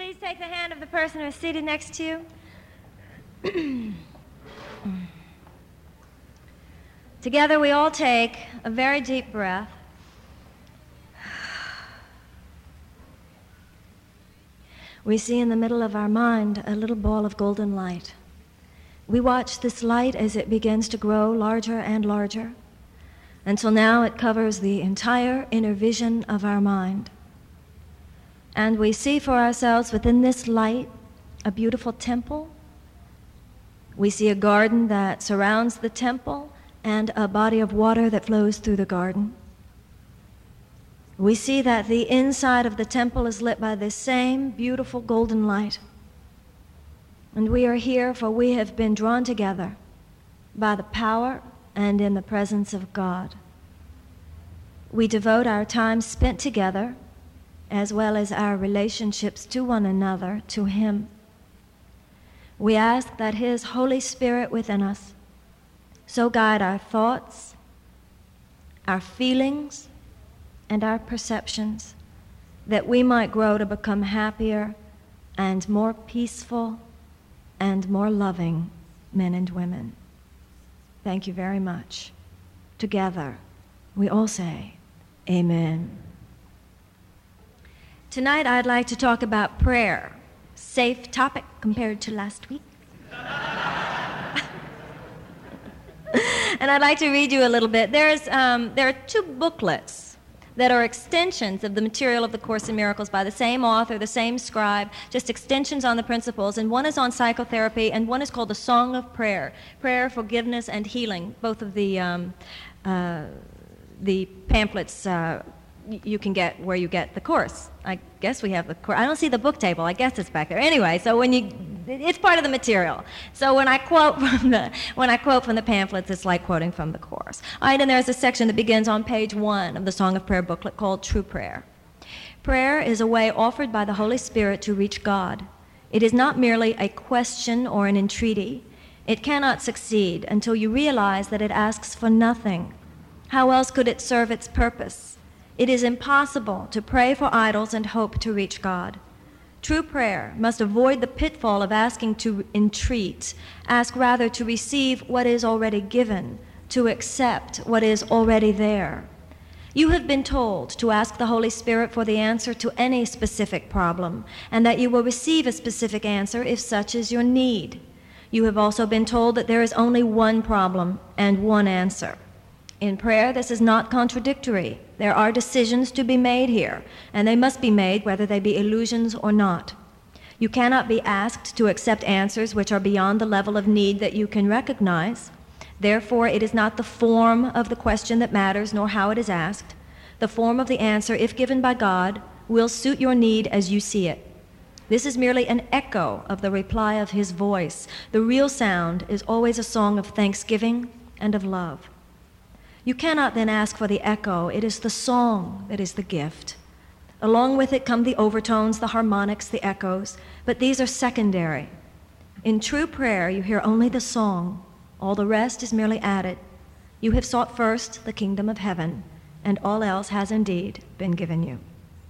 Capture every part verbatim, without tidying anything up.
Please take the hand of the person who is seated next to you. Together we all take a very deep breath. We see in the middle of our mind a little ball of golden light. We watch this light as it begins to grow larger and larger, until now it covers the entire inner vision of our mind. And we see for ourselves within this light a beautiful temple. We see a garden that surrounds the temple and a body of water that flows through the garden. We see that the inside of the temple is lit by this same beautiful golden light. And we are here for we have been drawn together by the power and in the presence of God. We devote our time spent together, as well as our relationships to one another, to Him. We ask that His Holy Spirit within us so guide our thoughts, our feelings, and our perceptions, that we might grow to become happier and more peaceful and more loving men and women. Thank you very much. Together, we all say, Amen. Tonight, I'd like to talk about prayer. Safe topic compared to last week. And I'd like to read you a little bit. There's, um, there are two booklets that are extensions of the material of the Course in Miracles by the same author, the same scribe, just extensions on the principles. And one is on psychotherapy, and one is called The Song of Prayer, Prayer, Forgiveness, and Healing. Both of the, um, uh, the pamphlets uh, you can get where you get the Course. I guess we have the Course. I don't see the book table. I guess it's back there. Anyway, so when you, it's part of the material. So when I quote from the, when I quote from the pamphlets, it's like quoting from the Course. All right, and there's a section that begins on page one of the Song of Prayer booklet called True Prayer. Prayer is a way offered by the Holy Spirit to reach God. It is not merely a question or an entreaty. It cannot succeed until you realize that it asks for nothing. How else could it serve its purpose? It is impossible to pray for idols and hope to reach God. True prayer must avoid the pitfall of asking to entreat, ask rather to receive what is already given, to accept what is already there. You have been told to ask the Holy Spirit for the answer to any specific problem, and that you will receive a specific answer if such is your need. You have also been told that there is only one problem and one answer. In prayer, this is not contradictory. There are decisions to be made here, and they must be made whether they be illusions or not. You cannot be asked to accept answers which are beyond the level of need that you can recognize. Therefore, it is not the form of the question that matters, nor how it is asked. The form of the answer, if given by God, will suit your need as you see it. This is merely an echo of the reply of His voice. The real sound is always a song of thanksgiving and of love. You cannot then ask for the echo. It is the song that is the gift. Along with it come the overtones, the harmonics, the echoes, but these are secondary. In true prayer, you hear only the song. All the rest is merely added. You have sought first the kingdom of heaven, and all else has indeed been given you.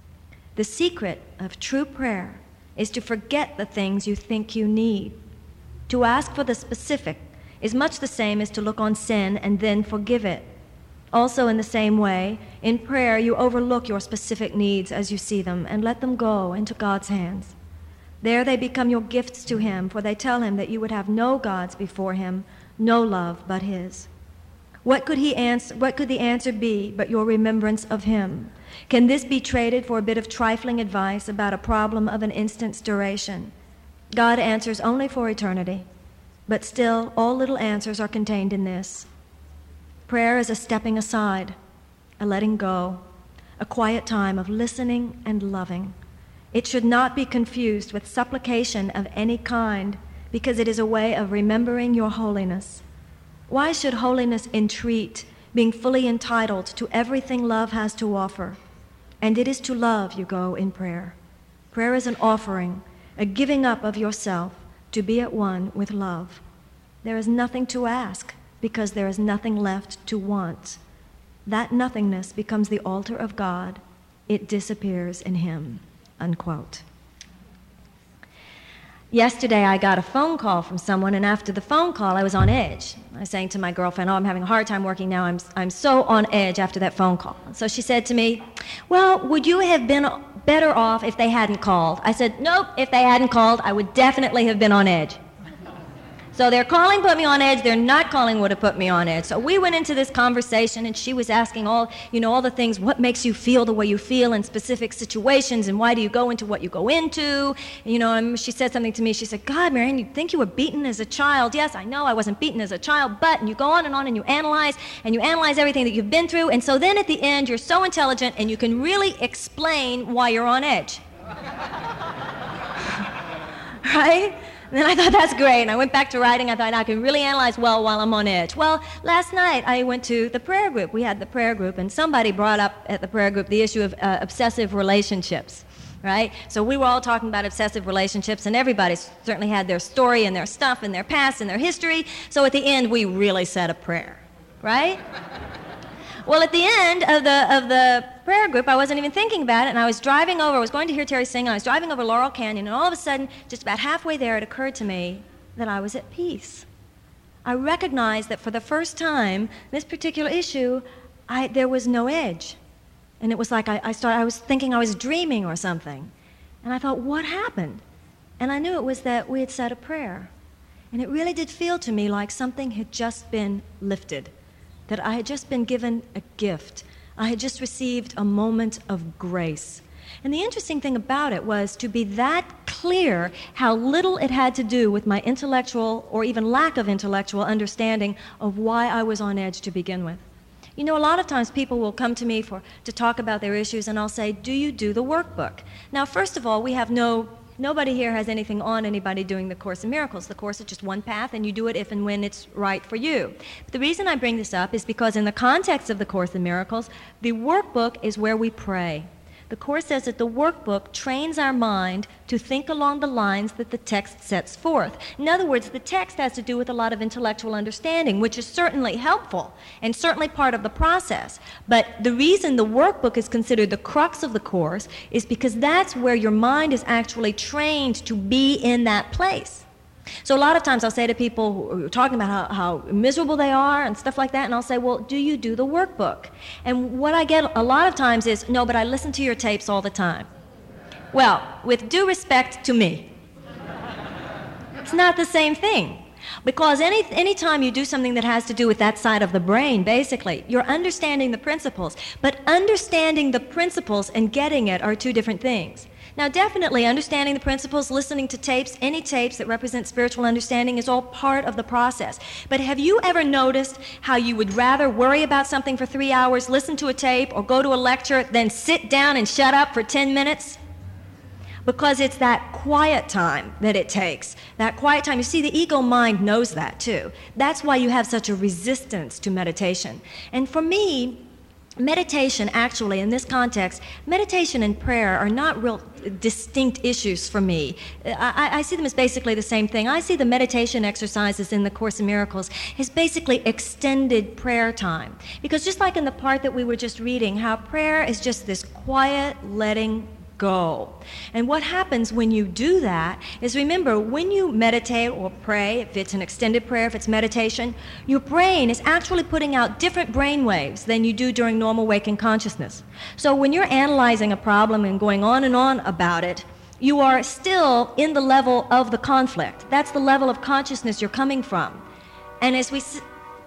The secret of true prayer is to forget the things you think you need. To ask for the specific is much the same as to look on sin and then forgive it. Also, in the same way, in prayer, you overlook your specific needs as you see them and let them go into God's hands. There they become your gifts to Him, for they tell Him that you would have no gods before Him, no love but His. What could He answer? What could the answer be but your remembrance of Him? Can this be traded for a bit of trifling advice about a problem of an instant's duration? God answers only for eternity, but still all little answers are contained in this. Prayer is a stepping aside, a letting go, a quiet time of listening and loving. It should not be confused with supplication of any kind, because it is a way of remembering your holiness. Why should holiness entreat, being fully entitled to everything love has to offer? And it is to love you go in prayer. Prayer is an offering, a giving up of yourself to be at one with love. There is nothing to ask, because there is nothing left to want. That nothingness becomes the altar of God. It disappears in Him." Unquote. yesterday I got a phone call from someone, and after the phone call, I was on edge. I was saying to my girlfriend, oh, I'm having a hard time working now. I'm, I'm so on edge after that phone call. And so she said to me, well, would you have been better off if they hadn't called? I said, nope, if they hadn't called, I would definitely have been on edge. So their calling put me on edge, their not calling would have put me on edge. So we went into this conversation, and she was asking all, you know, all the things, what makes you feel the way you feel in specific situations, and why do you go into what you go into? You know, and she said something to me, she said, God, Marianne, you think you were beaten as a child? Yes, I know I wasn't beaten as a child, but, and you go on and on and you analyze, and you analyze everything that you've been through, and so then at the end, you're so intelligent, and you can really explain why you're on edge. Right? And then I thought, that's great. And I went back to writing. I thought, I can really analyze well while I'm on edge. Well, last night I went to the prayer group. We had the prayer group, and somebody brought up at the prayer group the issue of uh, obsessive relationships, right? So we were all talking about obsessive relationships, and everybody certainly had their story and their stuff and their past and their history. So at the end, we really said a prayer, right? Well, at the end of the of the prayer group, I wasn't even thinking about it, and I was driving over, I was going to hear Terry sing, and I was driving over Laurel Canyon, and all of a sudden, just about halfway there, it occurred to me that I was at peace. I recognized that for the first time, this particular issue, I, there was no edge. And it was like I, I, started, I was thinking I was dreaming or something. And I thought, what happened? And I knew it was that we had said a prayer. And it really did feel to me like something had just been lifted, that I had just been given a gift. I had just received a moment of grace. And the interesting thing about it was to be that clear how little it had to do with my intellectual or even lack of intellectual understanding of why I was on edge to begin with. You know, a lot of times people will come to me for to talk about their issues, and I'll say, do you do the workbook? Now, first of all, we have no Nobody here has anything on anybody doing the Course in Miracles. The Course is just one path, and you do it if and when it's right for you. But the reason I bring this up is because in the context of the Course in Miracles, the workbook is where we pray. The Course says that the workbook trains our mind to think along the lines that the text sets forth. In other words, the text has to do with a lot of intellectual understanding, which is certainly helpful and certainly part of the process. But the reason the workbook is considered the crux of the Course is because that's where your mind is actually trained to be in that place. So a lot of times I'll say to people who are talking about how, how miserable they are and stuff like that, and I'll say, well, do you do the workbook? And what I get a lot of times is, no, but I listen to your tapes all the time. Well, with due respect to me, it's not the same thing. Because any any time you do something that has to do with that side of the brain, basically, you're understanding the principles. But understanding the principles and getting it are two different things. Now, definitely understanding the principles, listening to tapes, any tapes that represent spiritual understanding is all part of the process. But have you ever noticed how you would rather worry about something for three hours, listen to a tape, or go to a lecture, than sit down and shut up for ten minutes? Because it's that quiet time that it takes. That quiet time. You see, the ego mind knows that too. That's why you have such a resistance to meditation. And for me, meditation, actually, in this context, meditation and prayer are not real distinct issues for me. I, I see them as basically the same thing. I see the meditation exercises in the Course in Miracles as basically extended prayer time. Because just like in the part that we were just reading, how prayer is just this quiet letting go. And what happens when you do that is, remember, when you meditate or pray, if it's an extended prayer, if it's meditation, your brain is actually putting out different brain waves than you do during normal waking consciousness. So when you're analyzing a problem and going on and on about it, you are still in the level of the conflict. That's the level of consciousness you're coming from. And as we... S-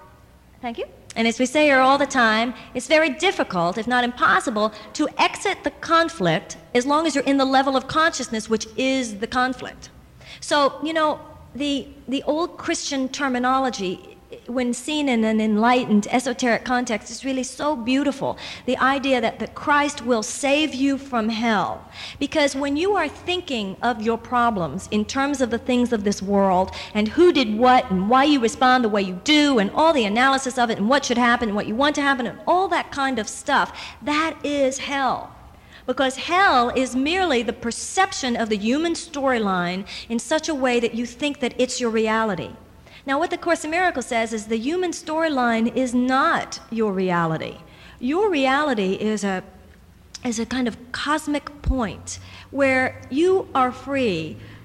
Thank you. And as we say here all the time, it's very difficult, if not impossible, to exit the conflict as long as you're in the level of consciousness which is the conflict. So, you know, the the old Christian terminology, when seen in an enlightened, esoteric context, is really so beautiful. The idea that, that Christ will save you from hell. Because when you are thinking of your problems in terms of the things of this world, and who did what, and why you respond the way you do, and all the analysis of it, and what should happen, and what you want to happen, and all that kind of stuff, that is hell. Because hell is merely the perception of the human storyline in such a way that you think that it's your reality. Now, what the Course in Miracles says is the human storyline is not your reality. Your reality is a, is a kind of cosmic point where you are free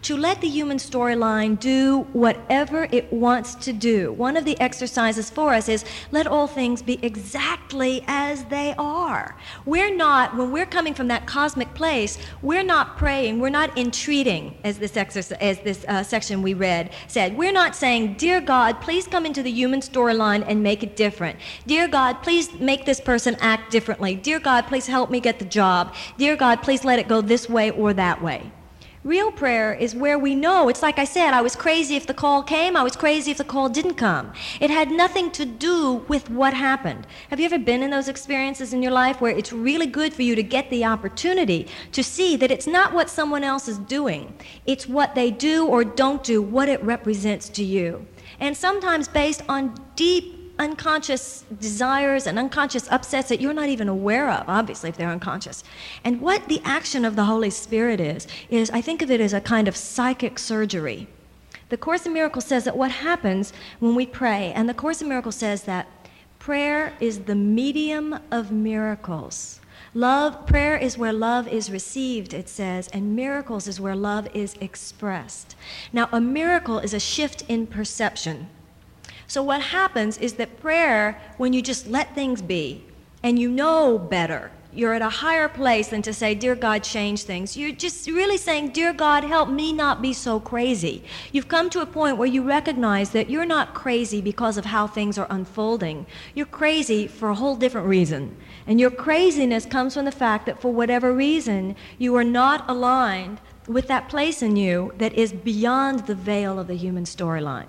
to let the human storyline do whatever it wants to do. One of the exercises for us is let all things be exactly as they are. We're not, when we're coming from that cosmic place, we're not praying, we're not entreating, as this exercise, as this uh, section we read said. We're not saying, dear God, please come into the human storyline and make it different. Dear God, please make this person act differently. Dear God, please help me get the job. Dear God, please let it go this way or that way. Real prayer is where we know, it's like I said, I was crazy if the call came, I was crazy if the call didn't come. It had nothing to do with what happened. Have you ever been in those experiences in your life where it's really good for you to get the opportunity to see that it's not what someone else is doing, it's what they do or don't do, what it represents to you. And sometimes based on deep unconscious desires and unconscious upsets that you're not even aware of, obviously, if they're unconscious. And what the action of the Holy Spirit is, is I think of it as a kind of psychic surgery. The Course in Miracles says that what happens when we pray, and the Course in Miracles says that prayer is the medium of miracles. Love, prayer is where love is received, it says, and miracles is where love is expressed. Now, a miracle is a shift in perception. So what happens is that prayer, when you just let things be, and you know better, you're at a higher place than to say, dear God, change things. You're just really saying, dear God, help me not be so crazy. You've come to a point where you recognize that you're not crazy because of how things are unfolding. You're crazy for a whole different reason. And your craziness comes from the fact that for whatever reason, you are not aligned with that place in you that is beyond the veil of the human storyline.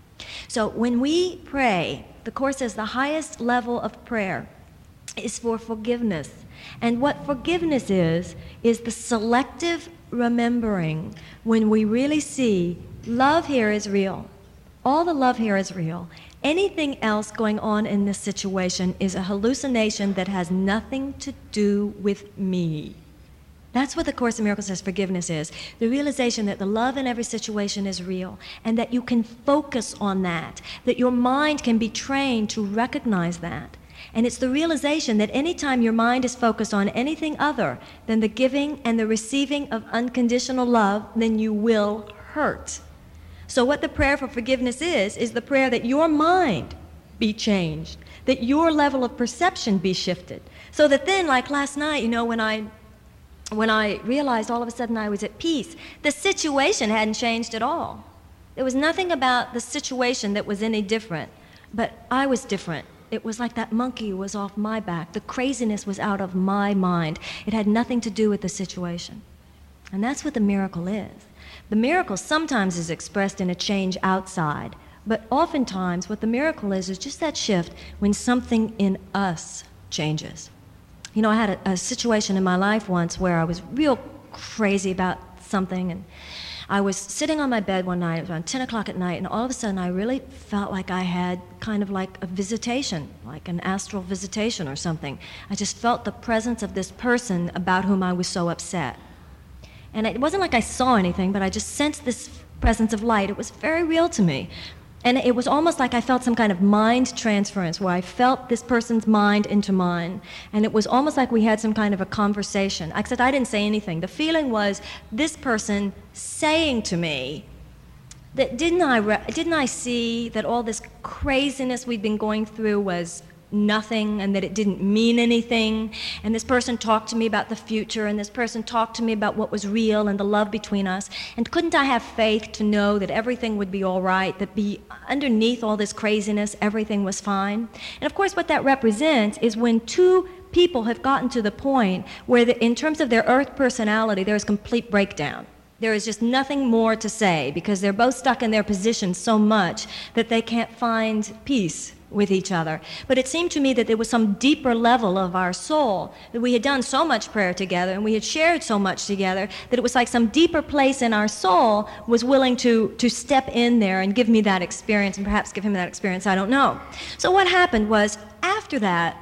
So when we pray, the Course says the highest level of prayer is for forgiveness. And what forgiveness is, is the selective remembering when we really see love here is real. All the love here is real. Anything else going on in this situation is a hallucination that has nothing to do with me. That's what the Course in Miracles says forgiveness is. The realization that the love in every situation is real and that you can focus on that, that your mind can be trained to recognize that. And it's the realization that anytime your mind is focused on anything other than the giving and the receiving of unconditional love, then you will hurt. So what the prayer for forgiveness is, is the prayer that your mind be changed, that your level of perception be shifted. So that then, like last night, you know, when I When I realized all of a sudden I was at peace, the situation hadn't changed at all. There was nothing about the situation that was any different, but I was different. It was like that monkey was off my back. The craziness was out of my mind. It had nothing to do with the situation. And that's what the miracle is. The miracle sometimes is expressed in a change outside, but oftentimes what the miracle is is just that shift when something in us changes. You know, I had a, a situation in my life once where I was real crazy about something, and I was sitting on my bed one night, it was around ten o'clock at night, and all of a sudden I really felt like I had kind of like a visitation, like an astral visitation or something. I just felt the presence of this person about whom I was so upset. And it wasn't like I saw anything, but I just sensed this presence of light. It was very real to me. And it was almost like I felt some kind of mind transference where I felt this person's mind into mine. And it was almost like we had some kind of a conversation. Except I didn't say anything. The feeling was this person saying to me that didn't I, re- didn't I see that all this craziness we'd been going through was nothing and that it didn't mean anything, and this person talked to me about the future, and this person talked to me about what was real and the love between us, and couldn't I have faith to know that everything would be all right, that be underneath all this craziness everything was fine? And of course what that represents is when two people have gotten to the point where the, in terms of their earth personality there is complete breakdown. There is just nothing more to say because they're both stuck in their positions so much that they can't find peace with each other. But it seemed to me that there was some deeper level of our soul, that we had done so much prayer together and we had shared so much together that it was like some deeper place in our soul was willing to, to step in there and give me that experience and perhaps give him that experience, I don't know. So what happened was after that,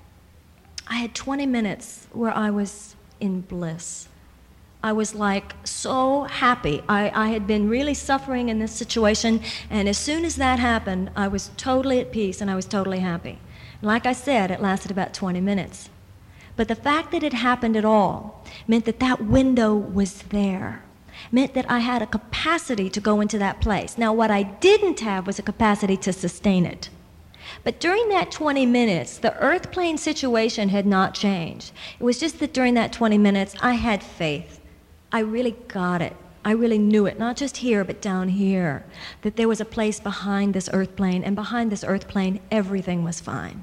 I had twenty minutes where I was in bliss. I was like so happy. I, I had been really suffering in this situation, and as soon as that happened, I was totally at peace and I was totally happy. Like I said, it lasted about twenty minutes. But the fact that it happened at all meant that that window was there. meant that I had a capacity to go into that place. Now, what I didn't have was a capacity to sustain it. But during that twenty minutes, the earth plane situation had not changed. It was just that during that twenty minutes, I had faith. I really got it. I really knew it, not just here, but down here, that there was a place behind this earth plane, and behind this earth plane, everything was fine.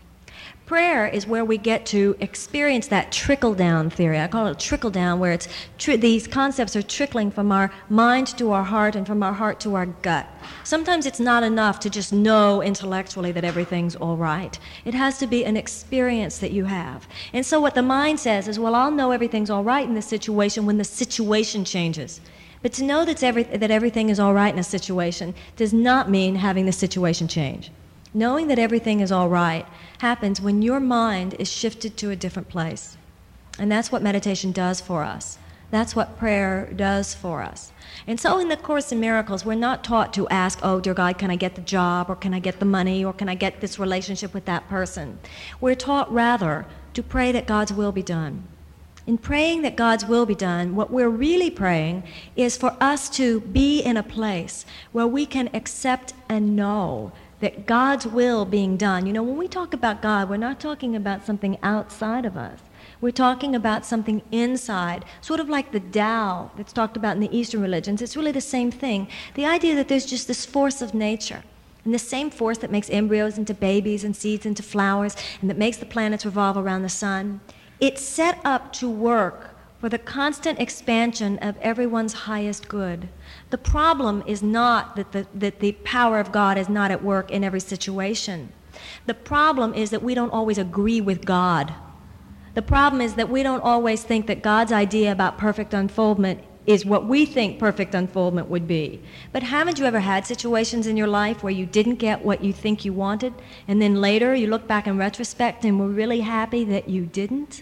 Prayer is where we get to experience that trickle-down theory. I call it trickle-down, where it's tri- these concepts are trickling from our mind to our heart and from our heart to our gut. Sometimes it's not enough to just know intellectually that everything's all right. It has to be an experience that you have. And so what the mind says is, well, I'll know everything's all right in this situation when the situation changes. But to know that's every, that everything is all right in a situation does not mean having the situation change. Knowing that everything is all right happens when your mind is shifted to a different place. And that's what meditation does for us. That's what prayer does for us. And so in the Course in Miracles, we're not taught to ask, oh, dear God, can I get the job, or can I get the money, or can I get this relationship with that person? We're taught rather to pray that God's will be done. In praying that God's will be done, what we're really praying is for us to be in a place where we can accept and know that God's will being done. You know, when we talk about God, we're not talking about something outside of us. We're talking about something inside, sort of like the Tao that's talked about in the Eastern religions. It's really the same thing. The idea that there's just this force of nature, and the same force that makes embryos into babies and seeds into flowers, and that makes the planets revolve around the sun. It's set up to work for the constant expansion of everyone's highest good. The problem is not that the, that the power of God is not at work in every situation. The problem is that we don't always agree with God. The problem is that we don't always think that God's idea about perfect unfoldment is what we think perfect unfoldment would be. But haven't you ever had situations in your life where you didn't get what you think you wanted, and then later you look back in retrospect and were really happy that you didn't?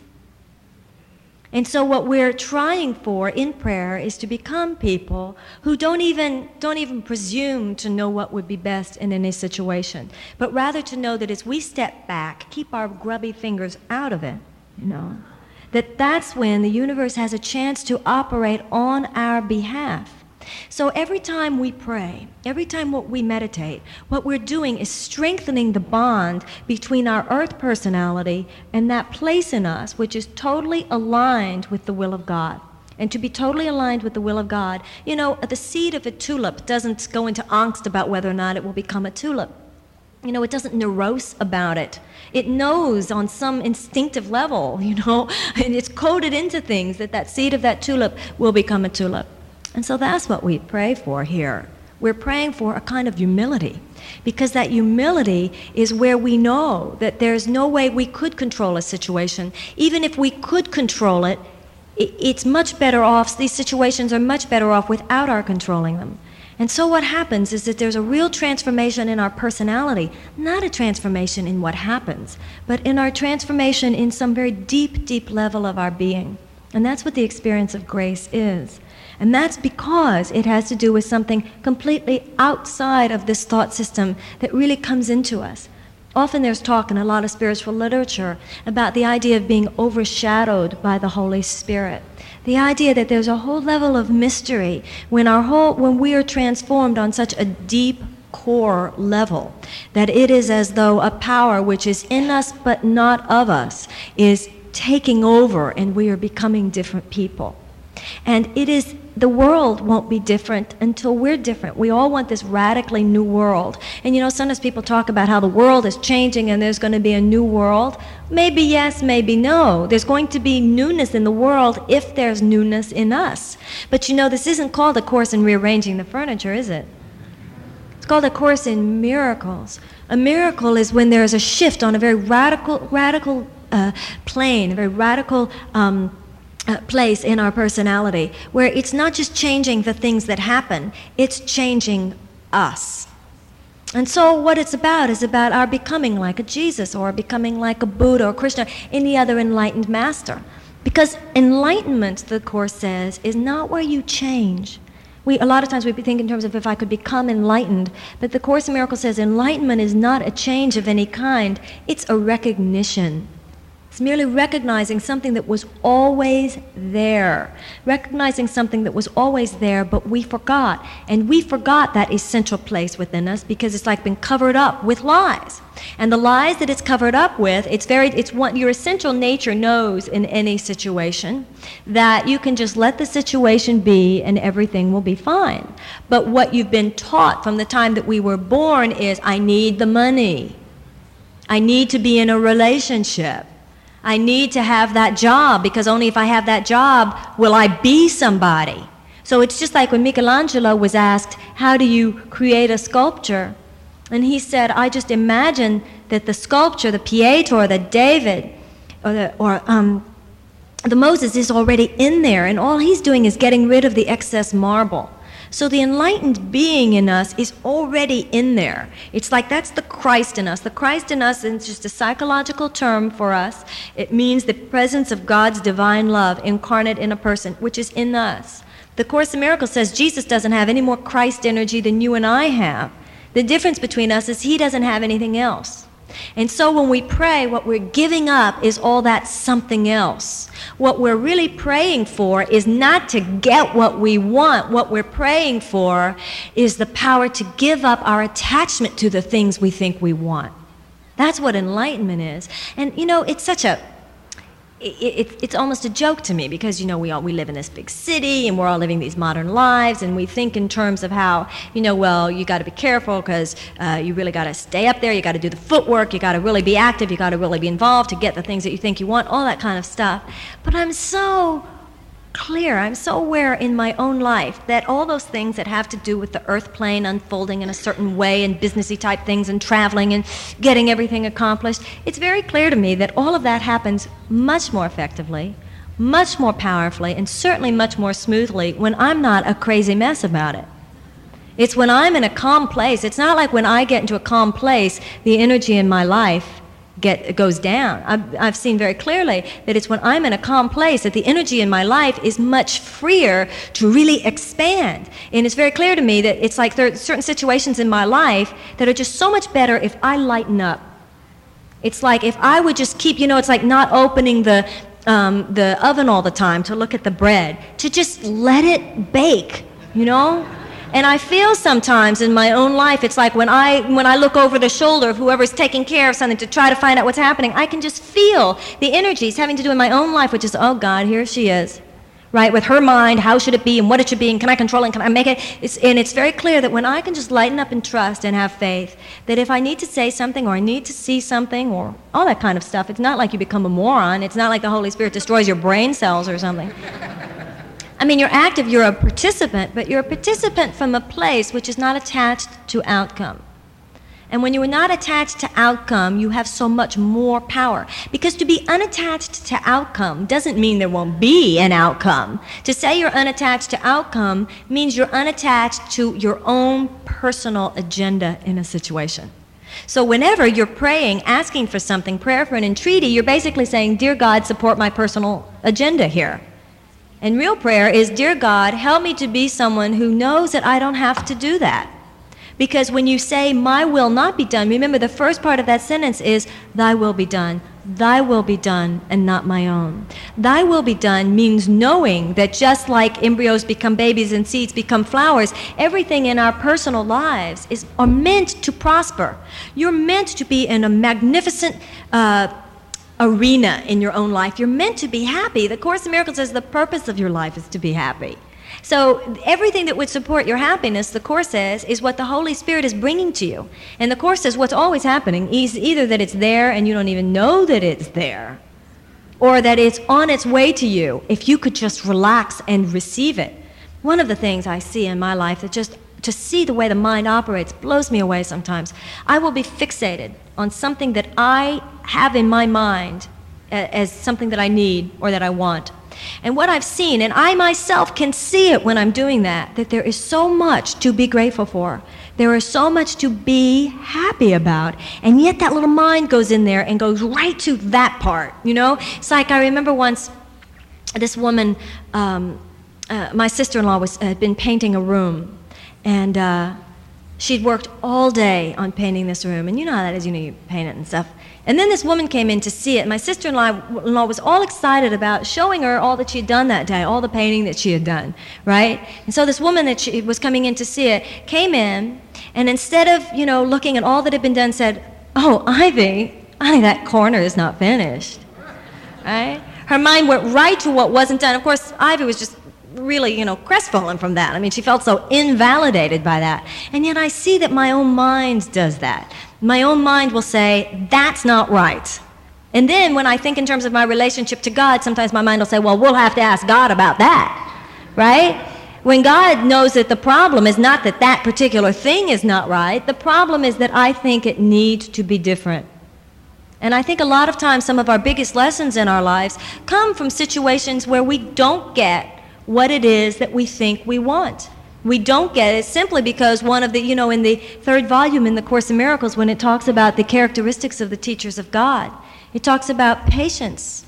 And so what we're trying for in prayer is to become people who don't even, don't even presume to know what would be best in any situation, but rather to know that as we step back, keep our grubby fingers out of it, you know, that that's when the universe has a chance to operate on our behalf. So every time we pray, every time what we meditate, what we're doing is strengthening the bond between our earth personality and that place in us which is totally aligned with the will of God. And to be totally aligned with the will of God, you know, the seed of a tulip doesn't go into angst about whether or not it will become a tulip. You know, it doesn't neurose about it. It knows on some instinctive level, you know, and it's coded into things that that seed of that tulip will become a tulip. And so that's what we pray for here. We're praying for a kind of humility, because that humility is where we know that there's no way we could control a situation. Even if we could control it, it's much better off, these situations are much better off without our controlling them. And so what happens is that there's a real transformation in our personality, not a transformation in what happens, but in our transformation in some very deep, deep level of our being. And that's what the experience of grace is. And that's because it has to do with something completely outside of this thought system that really comes into us. Often there's talk in a lot of spiritual literature about the idea of being overshadowed by the Holy Spirit. The idea that there's a whole level of mystery when our whole, when we are transformed on such a deep core level, that it is as though a power which is in us but not of us is taking over, and we are becoming different people. And it is, the world won't be different until we're different. We all want this radically new world. And you know, sometimes people talk about how the world is changing and there's going to be a new world. Maybe yes, maybe no. There's going to be newness in the world if there's newness in us. But you know, this isn't called a Course in Rearranging the Furniture, is it? It's called a Course in Miracles. A miracle is when there is a shift on a very radical, radical uh, plane, a very radical um, Uh, place in our personality, where it's not just changing the things that happen, it's changing us. And so what it's about is about our becoming like a Jesus, or becoming like a Buddha or Krishna, any other enlightened master. Because enlightenment, the Course says, is not where you change. We, a lot of times we think in terms of if I could become enlightened, but the Course in Miracles says enlightenment is not a change of any kind, it's a recognition. It's merely recognizing something that was always there. Recognizing something that was always there, but we forgot. And we forgot that essential place within us because it's like been covered up with lies. And the lies that it's covered up with, it's very, it's what your essential nature knows in any situation, that you can just let the situation be and everything will be fine. But what you've been taught from the time that we were born is, I need the money. I need to be in a relationship. I need to have that job because only if I have that job will I be somebody. So it's just like when Michelangelo was asked, how do you create a sculpture? And he said, I just imagine that the sculpture, the Pietro or the David or the, or, um, the Moses is already in there, and all he's doing is getting rid of the excess marble. So the enlightened being in us is already in there. It's like that's the Christ in us. The Christ in us is just a psychological term for us. It means the presence of God's divine love incarnate in a person, which is in us. The Course in Miracles says Jesus doesn't have any more Christ energy than you and I have. The difference between us is he doesn't have anything else. And so when we pray, what we're giving up is all that something else. What we're really praying for is not to get what we want. What we're praying for is the power to give up our attachment to the things we think we want. That's what enlightenment is. And, you know, it's such a... It, it, it's almost a joke to me because, you know, we all we live in this big city and we're all living these modern lives, and we think in terms of how, you know, well, you got to be careful because uh, you really got to stay up there, you got to do the footwork, you got to really be active, you got to really be involved to get the things that you think you want, all that kind of stuff. But I'm so clear, I'm so aware in my own life that all those things that have to do with the earth plane unfolding in a certain way and businessy type things and traveling and getting everything accomplished, it's very clear to me that all of that happens much more effectively, much more powerfully, and certainly much more smoothly when I'm not a crazy mess about it. It's when I'm in a calm place. It's not like when I get into a calm place, the energy in my life Get, goes down. I've, I've seen very clearly that it's when I'm in a calm place that the energy in my life is much freer to really expand. And it's very clear to me that it's like there are certain situations in my life that are just so much better if I lighten up. It's like if I would just keep, you know, it's like not opening the, um, the oven all the time to look at the bread, to just let it bake, you know? And I feel sometimes in my own life, it's like when I when I look over the shoulder of whoever's taking care of something to try to find out what's happening, I can just feel the energies having to do in my own life, which is, oh God, here she is, right? With her mind, how should it be and what it should be and can I control it and can I make it? It's, and it's very clear that when I can just lighten up and trust and have faith, that if I need to say something or I need to see something or all that kind of stuff, it's not like you become a moron. It's not like the Holy Spirit destroys your brain cells or something. I mean, you're active, you're a participant, but you're a participant from a place which is not attached to outcome. And when you are not attached to outcome, you have so much more power. Because to be unattached to outcome doesn't mean there won't be an outcome. To say you're unattached to outcome means you're unattached to your own personal agenda in a situation. So whenever you're praying, asking for something, prayer for an entreaty, you're basically saying, Dear God, support my personal agenda here. And real prayer is, Dear God, help me to be someone who knows that I don't have to do that. Because when you say, my will not be done, remember the first part of that sentence is, thy will be done. Thy will be done and not my own. Thy will be done means knowing that just like embryos become babies and seeds become flowers, everything in our personal lives is are meant to prosper. You're meant to be in a magnificent uh, arena in your own life. You're meant to be happy. The Course in Miracles says the purpose of your life is to be happy. So everything that would support your happiness, the Course says, is what the Holy Spirit is bringing to you. And the Course says what's always happening is either that it's there and you don't even know that it's there, or that it's on its way to you if you could just relax and receive it. One of the things I see in my life that just to see the way the mind operates blows me away sometimes. I will be fixated on something that I have in my mind as something that I need or that I want. And what I've seen, and I myself can see it when I'm doing that, that there is so much to be grateful for. There is so much to be happy about. And yet that little mind goes in there and goes right to that part, you know? It's like I remember once this woman, um, uh, my sister-in-law was had been painting a room. And uh, she'd worked all day on painting this room. And you know how that is, you know, you paint it and stuff. And then this woman came in to see it. My sister-in-law was all excited about showing her all that she had done that day, all the painting that she had done, right? And so this woman that she was coming in to see it came in, and instead of, you know, looking at all that had been done, said, "Oh, Ivy, I think that corner is not finished," right? Her mind went right to what wasn't done. Of course, Ivy was just really, you know, crestfallen from that. I mean, she felt so invalidated by that. And yet I see that my own mind does that. My own mind will say, that's not right. And then when I think in terms of my relationship to God, sometimes my mind will say, well, we'll have to ask God about that, right? When God knows that the problem is not that that particular thing is not right, the problem is that I think it needs to be different. And I think a lot of times some of our biggest lessons in our lives come from situations where we don't get what it is that we think we want. We don't get it simply because one of the, you know, in the third volume in the Course in Miracles, when it talks about the characteristics of the teachers of God, it talks about patience.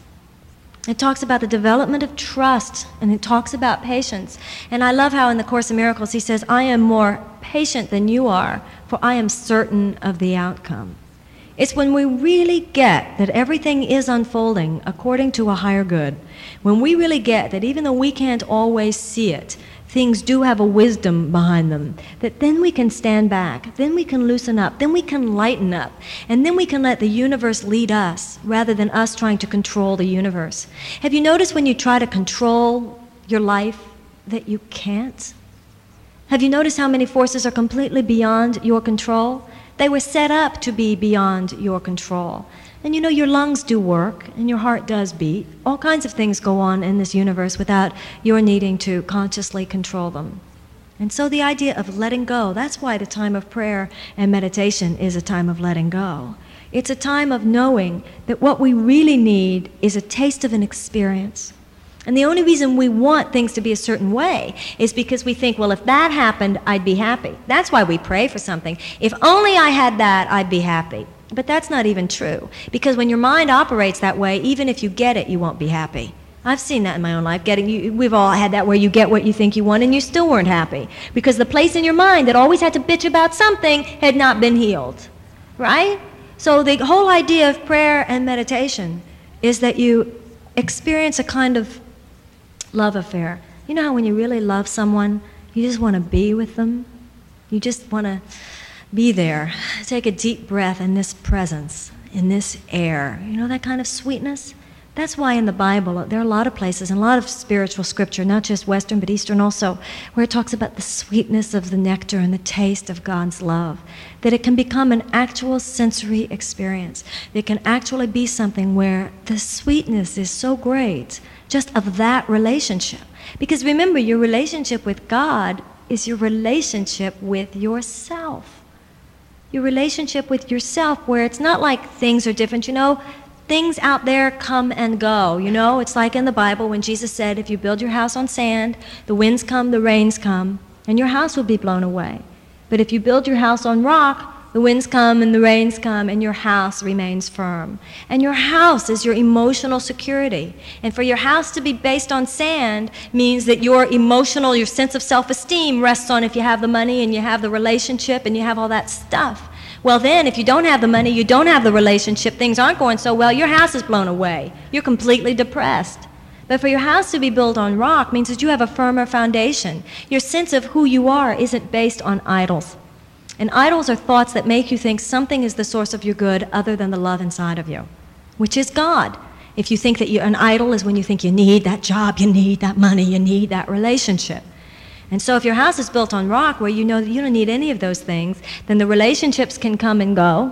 It talks about the development of trust, and it talks about patience. And I love how in the Course in Miracles he says, I am more patient than you are, for I am certain of the outcome. It's when we really get that everything is unfolding according to a higher good, when we really get that even though we can't always see it, things do have a wisdom behind them, that then we can stand back, then we can loosen up, then we can lighten up, and then we can let the universe lead us rather than us trying to control the universe. Have you noticed when you try to control your life that you can't? Have you noticed how many forces are completely beyond your control? They were set up to be beyond your control. And you know, your lungs do work, and your heart does beat. All kinds of things go on in this universe without your needing to consciously control them. And so the idea of letting go, that's why the time of prayer and meditation is a time of letting go. It's a time of knowing that what we really need is a taste of an experience. And the only reason we want things to be a certain way is because we think, well, if that happened, I'd be happy. That's why we pray for something. If only I had that, I'd be happy. But that's not even true. Because when your mind operates that way, even if you get it, you won't be happy. I've seen that in my own life. Getting you, we've all had that where you get what you think you want and you still weren't happy. Because the place in your mind that always had to bitch about something had not been healed. Right? So the whole idea of prayer and meditation is that you experience a kind of love affair. You know how when you really love someone, you just want to be with them? You just want to be there. Take a deep breath in this presence, in this air. You know that kind of sweetness? That's why in the Bible, there are a lot of places, and a lot of spiritual scripture, not just Western but Eastern also, where it talks about the sweetness of the nectar and the taste of God's love. That it can become an actual sensory experience. It can actually be something where the sweetness is so great just of that relationship. Because remember, your relationship with God is your relationship with yourself. Your relationship with yourself, where it's not like things are different. You know, things out there come and go. You know, it's like in the Bible when Jesus said, if you build your house on sand, the winds come, the rains come, and your house will be blown away. But if you build your house on rock, the winds come and the rains come and your house remains firm. And your house is your emotional security. And for your house to be based on sand means that your emotional, your sense of self-esteem rests on if you have the money and you have the relationship and you have all that stuff. Well then, if you don't have the money, you don't have the relationship, things aren't going so well, your house is blown away. You're completely depressed. But for your house to be built on rock means that you have a firmer foundation. Your sense of who you are isn't based on idols. And idols are thoughts that make you think something is the source of your good other than the love inside of you, which is God. If you think that you're an idol is when you think you need that job, you need that money, you need that relationship. And so if your house is built on rock where you know that you don't need any of those things, then the relationships can come and go,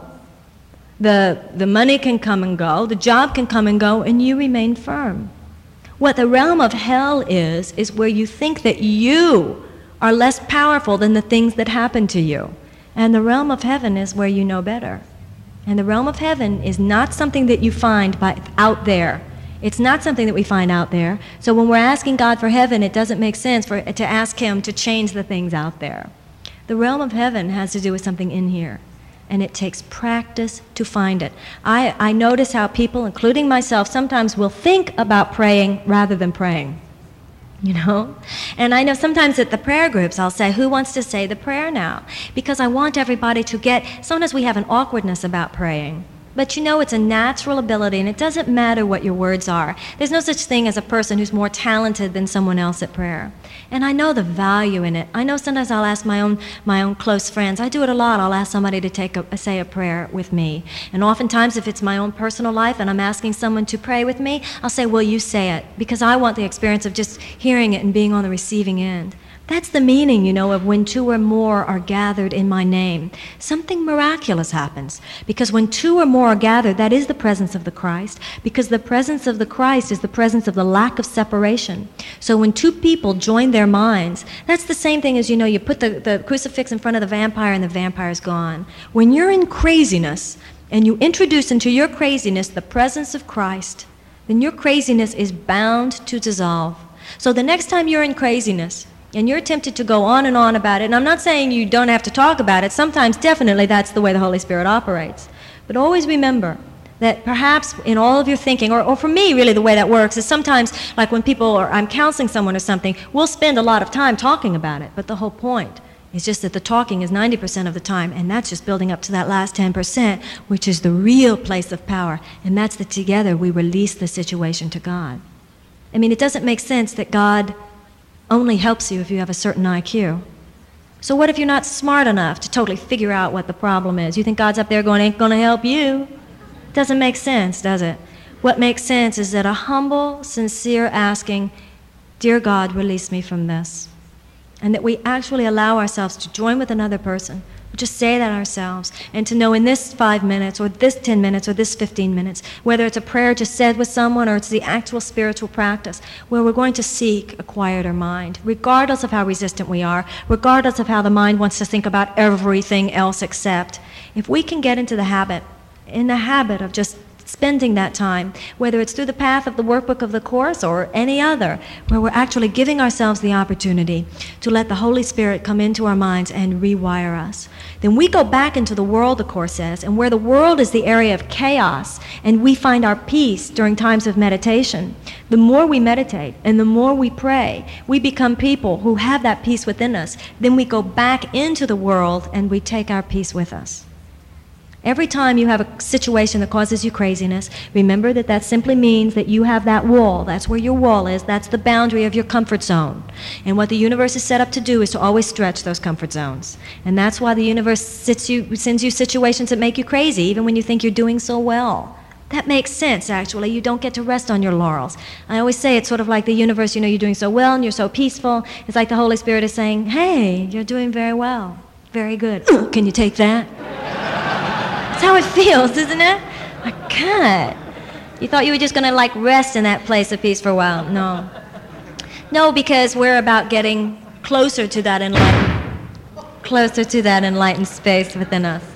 the, the money can come and go, the job can come and go, and you remain firm. What the realm of hell is, is where you think that you are less powerful than the things that happen to you. And the realm of heaven is where you know better. And the realm of heaven is not something that you find by, out there. It's not something that we find out there. So when we're asking God for heaven, it doesn't make sense for, to ask Him to change the things out there. The realm of heaven has to do with something in here. And it takes practice to find it. I, I notice how people, including myself, sometimes will think about praying rather than praying. You know? And I know sometimes at the prayer groups I'll say, who wants to say the prayer now? Because I want everybody to get, sometimes we have an awkwardness about praying. But you know, it's a natural ability, and it doesn't matter what your words are. There's no such thing as a person who's more talented than someone else at prayer. And I know the value in it. I know sometimes I'll ask my own my own close friends. I do it a lot. I'll ask somebody to take a, say a prayer with me. And oftentimes, if it's my own personal life and I'm asking someone to pray with me, I'll say, well, you say it, because I want the experience of just hearing it and being on the receiving end. That's the meaning, you know, of when two or more are gathered in my name. Something miraculous happens. Because when two or more are gathered, that is the presence of the Christ. Because the presence of the Christ is the presence of the lack of separation. So when two people join their minds, that's the same thing as, you know, you put the, the crucifix in front of the vampire and the vampire's gone. When you're in craziness and you introduce into your craziness the presence of Christ, then your craziness is bound to dissolve. So the next time you're in craziness, and you're tempted to go on and on about it, and I'm not saying you don't have to talk about it. Sometimes, definitely, that's the way the Holy Spirit operates. But always remember that perhaps in all of your thinking, or, or for me, really, the way that works is sometimes, like when people, or I'm counseling someone or something, we'll spend a lot of time talking about it. But the whole point is just that the talking is ninety percent of the time, and that's just building up to that last ten percent, which is the real place of power. And that's that together we release the situation to God. I mean, it doesn't make sense that God only helps you if you have a certain I Q. So what if you're not smart enough to totally figure out what the problem is? You think God's up there going, ain't going to help you? Doesn't make sense, does it? What makes sense is that a humble, sincere asking, dear God, release me from this. And that we actually allow ourselves to join with another person, just say that ourselves, and to know in this five minutes, or this ten minutes, or this fifteen minutes, whether it's a prayer just said with someone, or it's the actual spiritual practice, where we're going to seek a quieter mind, regardless of how resistant we are, regardless of how the mind wants to think about everything else except. If we can get into the habit, in the habit of just spending that time, whether it's through the path of the workbook of the Course or any other, where we're actually giving ourselves the opportunity to let the Holy Spirit come into our minds and rewire us. Then we go back into the world, the Course says, and where the world is the area of chaos, and we find our peace during times of meditation. The more we meditate and the more we pray, we become people who have that peace within us. Then we go back into the world and we take our peace with us. Every time you have a situation that causes you craziness, remember that that simply means that you have that wall. That's where your wall is. That's the boundary of your comfort zone. And what the universe is set up to do is to always stretch those comfort zones. And that's why the universe sits you, sends you situations that make you crazy, even when you think you're doing so well. That makes sense, actually. You don't get to rest on your laurels. I always say it's sort of like the universe, you know, you're doing so well and you're so peaceful. It's like the Holy Spirit is saying, hey, you're doing very well. Very good. Can you take that? That's how it feels, isn't it? My God. You thought you were just going to, like, rest in that place of peace for a while. No. No, because we're about getting closer to that enlightened, closer to that enlightened space within us.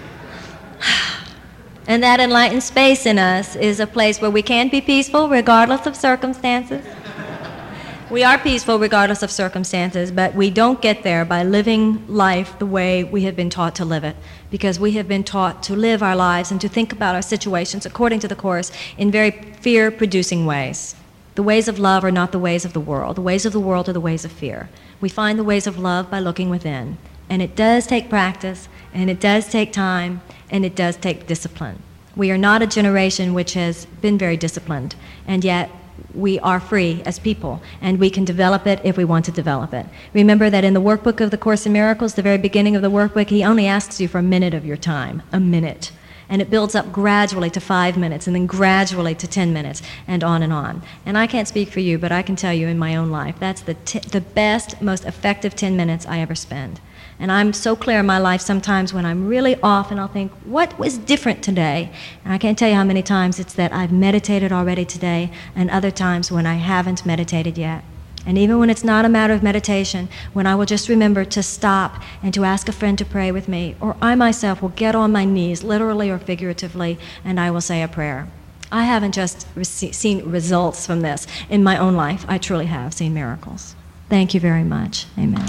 And that enlightened space in us is a place where we can be peaceful regardless of circumstances. We are peaceful regardless of circumstances, but we don't get there by living life the way we have been taught to live it, because we have been taught to live our lives and to think about our situations according to the Course in very fear-producing ways. The ways of love are not the ways of the world. The ways of the world are the ways of fear. We find the ways of love by looking within. And it does take practice, and it does take time, and it does take discipline. We are not a generation which has been very disciplined, and yet we are free as people, and we can develop it if we want to develop it. Remember that in the workbook of the Course in Miracles, the very beginning of the workbook, he only asks you for a minute of your time, a minute. And it builds up gradually to five minutes, and then gradually to ten minutes, and on and on. And I can't speak for you, but I can tell you in my own life, that's the, t- the best, most effective ten minutes I ever spend. And I'm so clear in my life sometimes when I'm really off and I'll think, what was different today? And I can't tell you how many times it's that I've meditated already today, and other times when I haven't meditated yet. And even when it's not a matter of meditation, when I will just remember to stop and to ask a friend to pray with me, or I myself will get on my knees, literally or figuratively, and I will say a prayer. I haven't just rece- seen results from this in my own life. I truly have seen miracles. Thank you very much. Amen.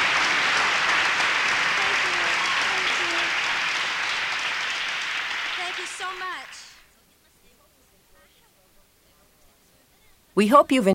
Thank We hope you've